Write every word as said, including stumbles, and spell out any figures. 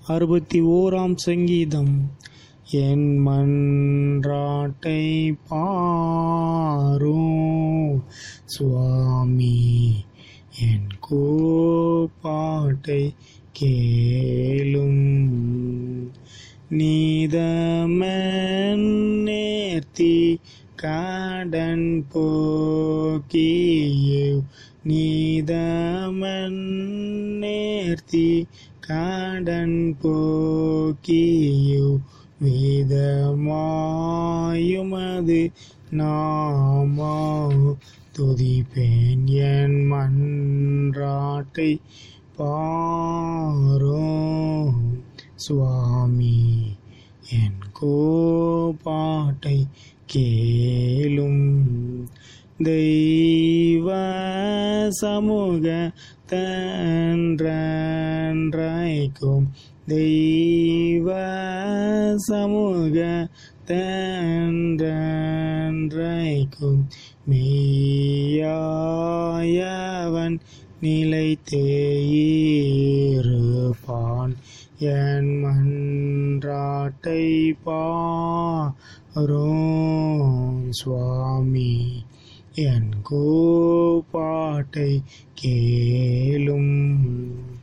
அறுபத்தி ஓராம் சங்கீதம். என் மன்றாட்டை பாரும் சுவாமி, என் கூப்பாட்டை கேளும். நீதமென் நேர்த்தி கடன் போக்கியேவ், நீதமென் நேர்த்தி கடன் போக்கியேவ், வேதமாயுமது நாமா துதிப்பேன். என் மன்றாட்டை பாரும் சுவாமி, என் கூப்பாட்டை கேளும். தெய்வ சமூக தன்றைக்கும், தெய்வ சமூக தன்றைக்கும், மெய்யாயவன் நிலைத்தேயிருப்பான். என் மன்றாட்டை பாரும் சுவாமி, என் கூப்பாட்டை கேளும்.